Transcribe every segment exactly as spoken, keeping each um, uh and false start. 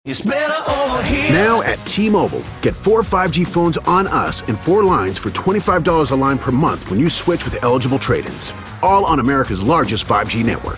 It's better over here. Now at T-Mobile, get four five G phones on us and four lines for twenty-five dollars a line per month when you switch with eligible trade-ins. All on America's largest five G network.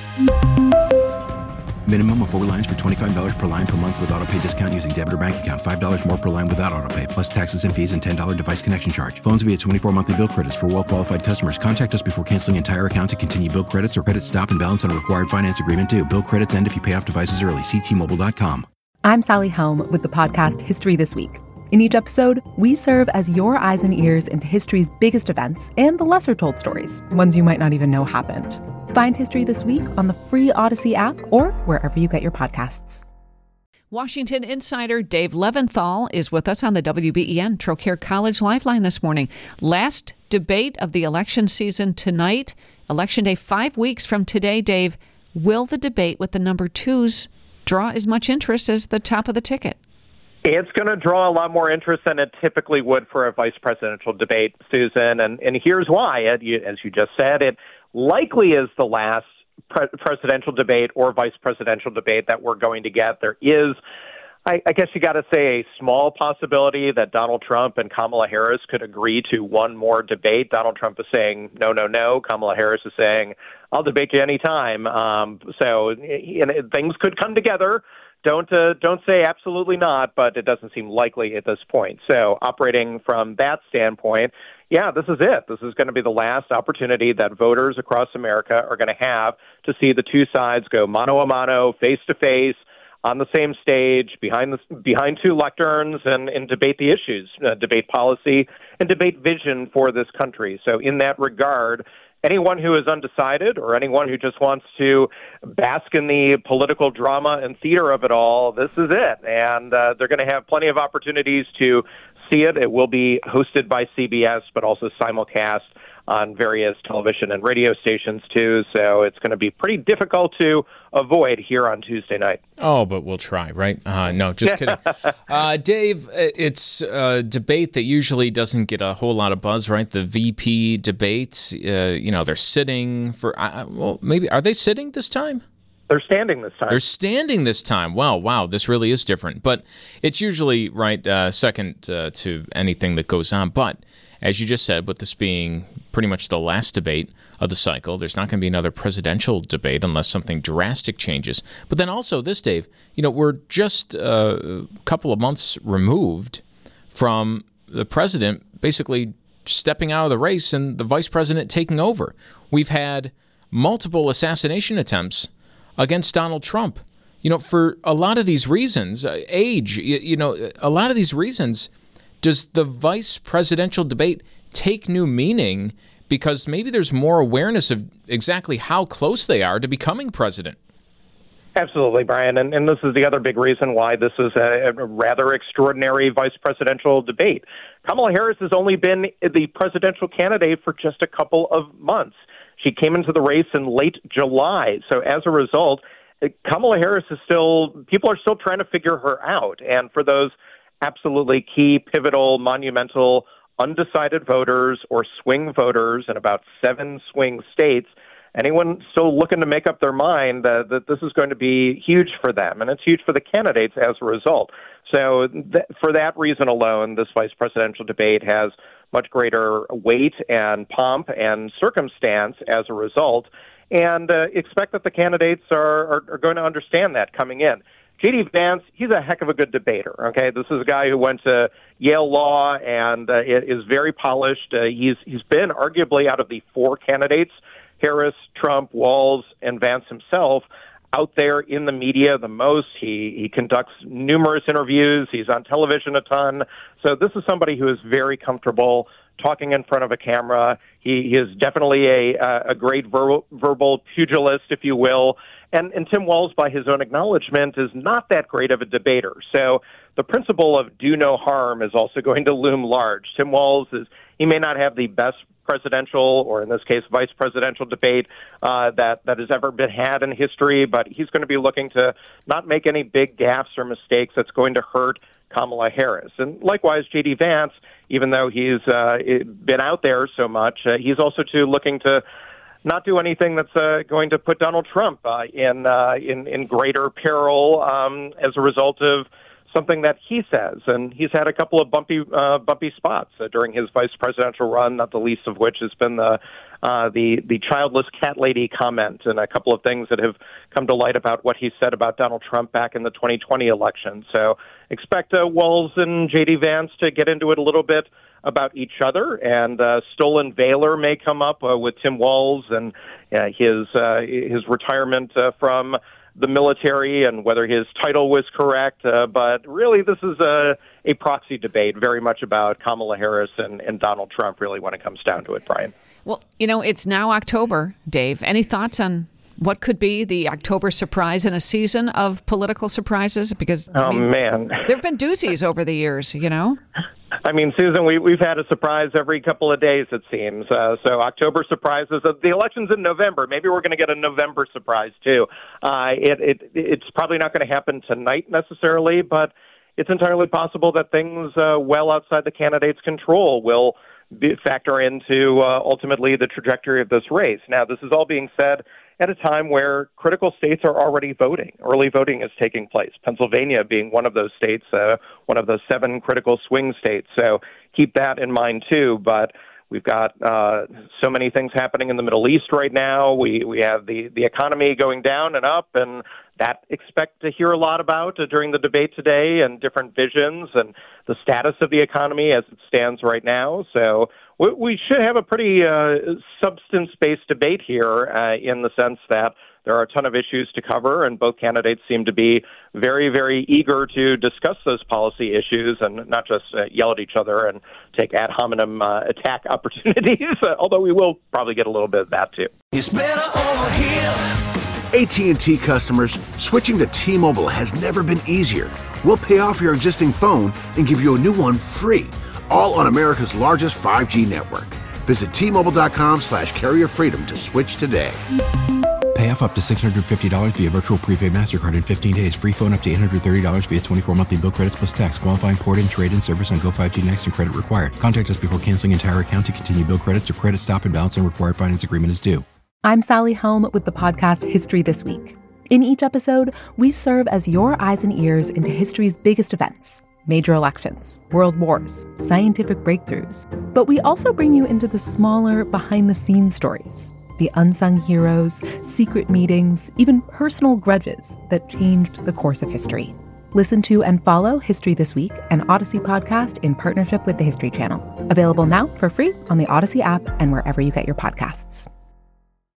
Minimum of four lines for twenty-five dollars per line per month with autopay discount using debit or bank account. five dollars more per line without autopay, plus taxes and fees and ten dollars device connection charge. Phones via twenty-four monthly bill credits for well-qualified customers. Contact us before canceling entire account to continue bill credits or credit stop and balance on a required finance agreement due. Bill credits end if you pay off devices early. See T Mobile dot com. I'm Sally Helm with the podcast History This Week. In each episode, we serve as your eyes and ears into history's biggest events and the lesser-told stories, ones you might not even know happened. Find History This Week on the free Odyssey app or wherever you get your podcasts. Washington insider Dave Leventhal is with us on the W B E N Trocaire College Lifeline this morning. Last debate of the election season tonight. Election day five weeks from today, Dave. Will the debate with the number twos draw as much interest as the top of the ticket? It's going to draw a lot more interest than it typically would for a vice presidential debate, Susan, and, and here's why. It, you, as you just said, it likely is the last pre- presidential debate or vice presidential debate that we're going to get. There is, I, I guess you got to say, a small possibility that Donald Trump and Kamala Harris could agree to one more debate. Donald Trump is saying, no, no, no. Kamala Harris is saying, I'll debate you anytime. Um, so you know, things could come together. Don't uh, don't say absolutely not, but it doesn't seem likely at this point. So operating from that standpoint, yeah, this is it. This is going to be the last opportunity that voters across America are going to have to see the two sides go mano a mano, face to face, on the same stage, behind the, behind two lecterns, and, and debate the issues, uh, debate policy, and debate vision for this country. So in that regard, anyone who is undecided or anyone who just wants to bask in the political drama and theater of it all, this is it. And uh, they're going to have plenty of opportunities to see it. It will be hosted by C B S, but also simulcast on various television and radio stations, too. So it's going to be pretty difficult to avoid here on Tuesday night. Oh, but we'll try, right? Uh, no, just kidding. uh, Dave, it's a debate that usually doesn't get a whole lot of buzz, right? The V P debate, uh, you know, they're sitting for, uh, well, maybe, are they sitting this time? They're standing this time. They're standing this time. Wow, wow, this really is different. But it's usually, right, uh, second uh, to anything that goes on. But as you just said, with this being pretty much the last debate of the cycle, there's not going to be another presidential debate unless something drastic changes. But then also this, Dave, you know, we're just a couple of months removed from the president basically stepping out of the race and the vice president taking over. We've had multiple assassination attempts against Donald Trump. You know, for a lot of these reasons, uh, age, you, you know, a lot of these reasons, does the vice presidential debate take new meaning because maybe there's more awareness of exactly how close they are to becoming president? Absolutely, Brian. And, and this is the other big reason why this is a, a rather extraordinary vice presidential debate. Kamala Harris has only been the presidential candidate for just a couple of months. She came into the race in late July. So as a result, Kamala Harris is still, people are still trying to figure her out. And for those absolutely key, pivotal, monumental, undecided voters or swing voters in about seven swing states, anyone still looking to make up their mind uh, that this is going to be huge for them, and it's huge for the candidates as a result. So th- for that reason alone, this vice presidential debate has much greater weight and pomp and circumstance as a result, and uh, expect that the candidates are, are, are going to understand that coming in. J D. Vance, he's a heck of a good debater, okay? This is a guy who went to Yale Law and uh, is very polished. Uh, he's he's been arguably out of the four candidates, Harris, Trump, Walz, and Vance himself, out there in the media the most. He he conducts numerous interviews. He's on television a ton. So this is somebody who is very comfortable talking in front of a camera. He, he is definitely a a great verbal, verbal pugilist, if you will. And, and Tim Walz, by his own acknowledgement, is not that great of a debater. So the principle of do no harm is also going to loom large. Tim Walz is, he may not have the best presidential, or in this case, vice presidential debate uh, that, that has ever been had in history, but he's going to be looking to not make any big gaffes or mistakes that's going to hurt Kamala Harris. And likewise, J D. Vance, even though he's uh, been out there so much, uh, he's also too looking to not do anything that's uh, going to put Donald Trump uh, in, uh, in in greater peril um, as a result of something that he says. And he's had a couple of bumpy uh, bumpy spots uh, during his vice presidential run, not the least of which has been the uh, the the childless cat lady comment and a couple of things that have come to light about what he said about Donald Trump back in the twenty twenty election. So expect uh, Walz and J D. Vance to get into it a little bit about each other, and uh, stolen valor may come up uh, with Tim Walz and uh, his uh, his retirement uh, from the military and whether his title was correct. Uh, but really, this is a, a proxy debate very much about Kamala Harris and, and Donald Trump, really, when it comes down to it, Brian. Well, you know, it's now October, Dave. Any thoughts on what could be the October surprise in a season of political surprises? Because, oh, I mean, man. there have been doozies over the years, you know? I mean, Susan, we, we've had a surprise every couple of days, it seems. Uh, so October surprises. Uh, the election's in November. Maybe we're going to get a November surprise, too. Uh, it, it It's probably not going to happen tonight necessarily, but it's entirely possible that things uh, well outside the candidate's control will be, factor into uh, ultimately the trajectory of this race. Now, this is all being said at a time where critical states are already voting. Early voting is taking place, Pennsylvania being one of those states, uh, one of those seven critical swing states. So keep that in mind, too. But we've got uh, so many things happening in the Middle East right now. We we have the, the economy going down and up, and that expect to hear a lot about uh, during the debate today, and different visions and the status of the economy as it stands right now. So we, we should have a pretty uh, substance-based debate here uh, in the sense that there are a ton of issues to cover, and both candidates seem to be very, very eager to discuss those policy issues and not just uh, yell at each other and take ad hominem uh, attack opportunities, although we will probably get a little bit of that, too. It's better over here. A T and T customers, switching to T-Mobile has never been easier. We'll pay off your existing phone and give you a new one free, all on America's largest five G network. Visit T-Mobile.com slash carrier freedom to switch today. Pay off up to six hundred fifty dollars via virtual prepaid MasterCard in fifteen days. Free phone up to eight hundred thirty dollars via twenty-four monthly bill credits plus tax. Qualifying port-in, trade-in service on Go five G Next and credit required. Contact us before canceling entire account to continue bill credits or credit stop and balance and required finance agreement is due. I'm Sally Helm with the podcast History This Week. In each episode, we serve as your eyes and ears into history's biggest events, major elections, world wars, scientific breakthroughs. But we also bring you into the smaller, behind-the-scenes stories, the unsung heroes, secret meetings, even personal grudges that changed the course of history. Listen to and follow History This Week, an Odyssey podcast in partnership with the History Channel. Available now for free on the Odyssey app and wherever you get your podcasts.